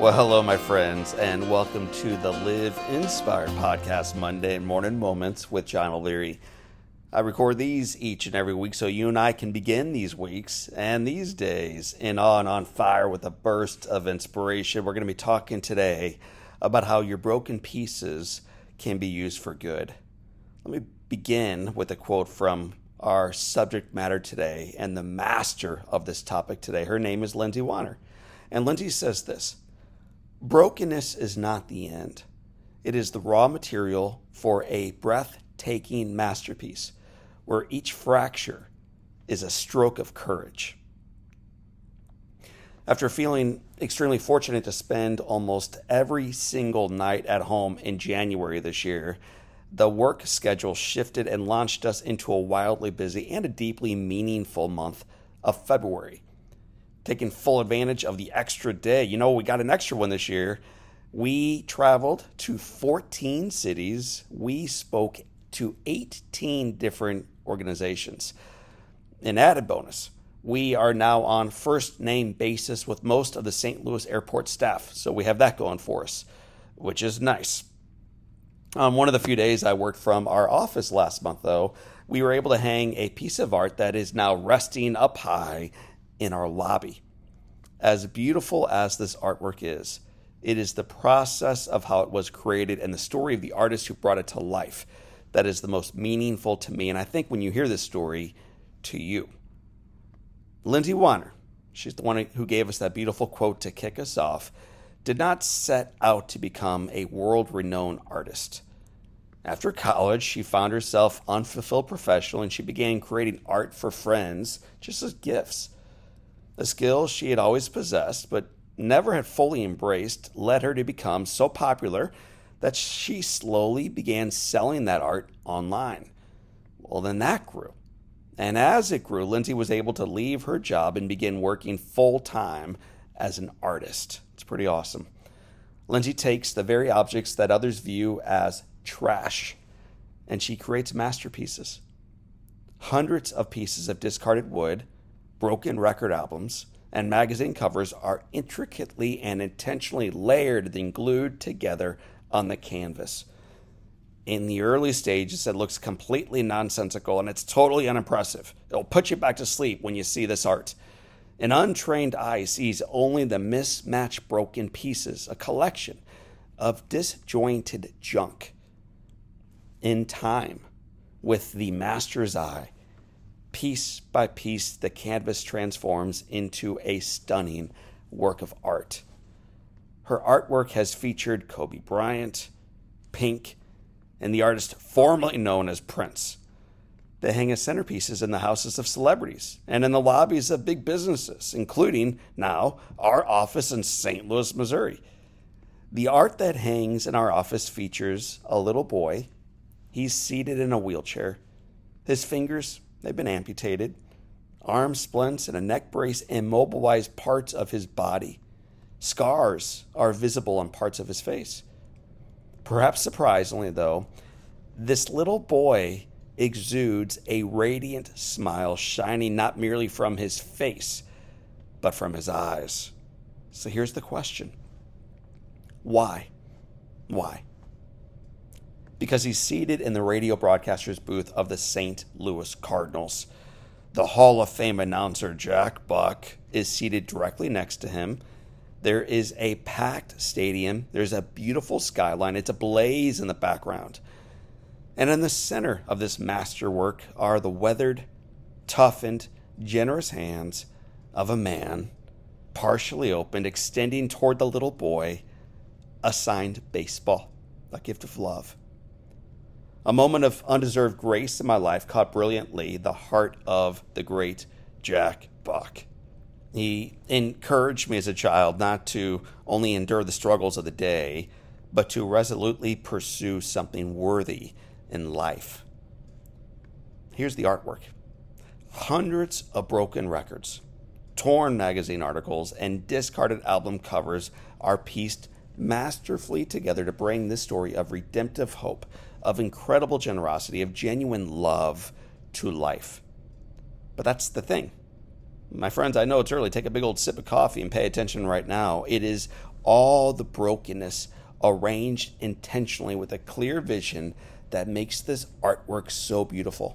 Well, hello, my friends, and welcome to the Live Inspired Podcast Monday Morning Moments with John O'Leary. I record these each and every week so you and I can begin these weeks and these days in awe and on fire with a burst of inspiration. We're going to be talking today about how your broken pieces can be used for good. Let me begin with a quote from our subject matter today and the master of this topic today. Her name is Lindsay Weiner. And Lindsay says this: brokenness is not the end. It is the raw material for a breathtaking masterpiece, where each fracture is a stroke of courage. After feeling extremely fortunate to spend almost every single night at home in January this year, the work schedule shifted and launched us into a wildly busy and a deeply meaningful month of February. Taking full advantage of the extra day. You know, we got an extra one this year. We traveled to 14 cities. We spoke to 18 different organizations. An added bonus, we are now on first name basis with most of the St. Louis airport staff. So we have that going for us, which is nice. On one of the few days I worked from our office last month, though, we were able to hang a piece of art that is now resting up high in our lobby. As beautiful as this artwork is, it is the process of how it was created and the story of the artist who brought it to life that is the most meaningful to me, and I think when you hear this story, to you. Lindsay Weiner, she's the one who gave us that beautiful quote to kick us off, did not set out to become a world-renowned artist. After college, she found herself unfulfilled professional and she began creating art for friends just as gifts. A skill she had always possessed but never had fully embraced led her to become so popular that she slowly began selling that art online. Well, then that grew. And as it grew, Lindsay was able to leave her job and begin working full-time as an artist. It's pretty awesome. Lindsay takes the very objects that others view as trash, and she creates masterpieces. Hundreds of pieces of discarded wood, broken record albums, and magazine covers are intricately and intentionally layered and glued together on the canvas. In the early stages, it looks completely nonsensical and it's totally unimpressive. It'll put you back to sleep when you see this art. An untrained eye sees only the mismatched broken pieces, a collection of disjointed junk. In time, with the master's eye, piece by piece, the canvas transforms into a stunning work of art. Her artwork has featured Kobe Bryant, Pink, and the artist formerly known as Prince. They hang as centerpieces in the houses of celebrities and in the lobbies of big businesses, including now our office in St. Louis, Missouri. The art that hangs in our office features a little boy. He's seated in a wheelchair. His fingers, they've been amputated. Arm splints and a neck brace immobilize parts of his body. Scars are visible on parts of his face. Perhaps surprisingly, though, this little boy exudes a radiant smile shining not merely from his face, but from his eyes. So here's the question. Why? Why? Because he's seated in the radio broadcaster's booth of the St. Louis Cardinals. The Hall of Fame announcer, Jack Buck, is seated directly next to him. There is a packed stadium. There's a beautiful skyline. It's ablaze in the background. And in the center of this masterwork are the weathered, toughened, generous hands of a man, partially opened, extending toward the little boy, a signed baseball, a gift of love. A moment of undeserved grace in my life caught brilliantly the heart of the great Jack Buck. He encouraged me as a child not to only endure the struggles of the day, but to resolutely pursue something worthy in life. Here's the artwork. Hundreds of broken records, torn magazine articles, and discarded album covers are pieced masterfully together to bring this story of redemptive hope, of incredible generosity, of genuine love to life. But that's the thing. My friends, I know it's early. Take a big old sip of coffee and pay attention right now. It is all the brokenness arranged intentionally with a clear vision that makes this artwork so beautiful.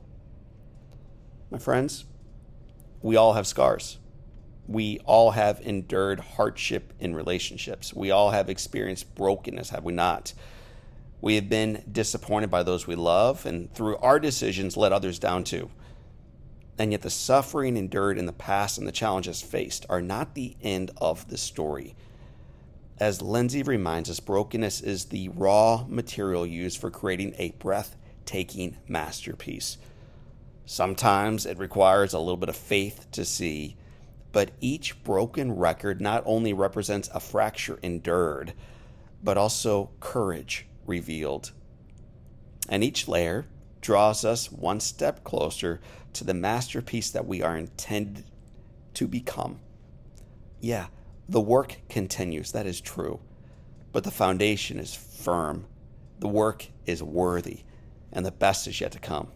My friends, we all have scars. We all have endured hardship in relationships. We all have experienced brokenness, have we not? We have been disappointed by those we love, and through our decisions let others down too. And yet the suffering endured in the past and the challenges faced are not the end of the story. As Lindsay reminds us, brokenness is the raw material used for creating a breathtaking masterpiece. Sometimes it requires a little bit of faith to see, but each broken record not only represents a fracture endured, but also courage revealed. And each layer draws us one step closer to the masterpiece that we are intended to become. Yeah, the work continues, that is true, but the foundation is firm, the work is worthy, and the best is yet to come.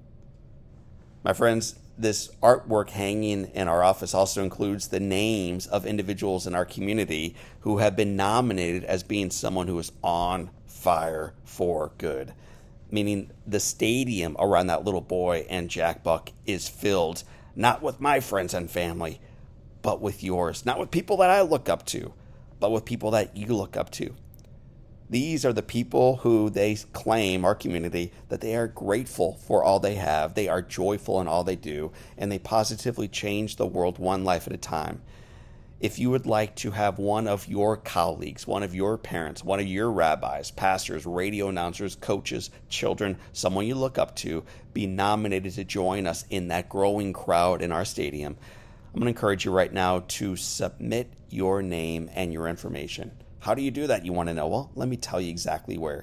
My friends, this artwork hanging in our office also includes the names of individuals in our community who have been nominated as being someone who is on fire for good, meaning the stadium around that little boy and Jack Buck is filled, not with my friends and family, but with yours. Not with people that I look up to, but with people that you look up to. These are the people who they claim, our community, that they are grateful for all they have. They are joyful in all they do, and they positively change the world one life at a time. If you would like to have one of your colleagues, one of your parents, one of your rabbis, pastors, radio announcers, coaches, children, someone you look up to, be nominated to join us in that growing crowd in our stadium, I'm going to encourage you right now to submit your name and your information. How do you do that? You want to know? Well, let me tell you exactly where.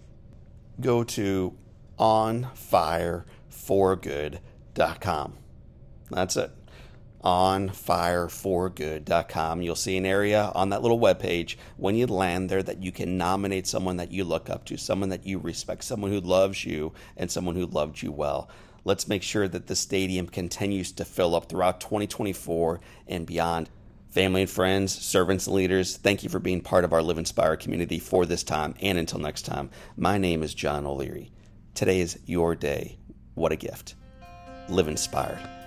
Go to onfireforgood.com. That's it. onfireforgood.com. You'll see an area on that little webpage when you land there that you can nominate someone that you look up to, someone that you respect, someone who loves you, and someone who loved you well. Let's make sure that the stadium continues to fill up throughout 2024 and beyond. Family and friends, servants and leaders, thank you for being part of our Live Inspired community for this time and until next time. My name is John O'Leary. Today is your day. What a gift. Live inspired.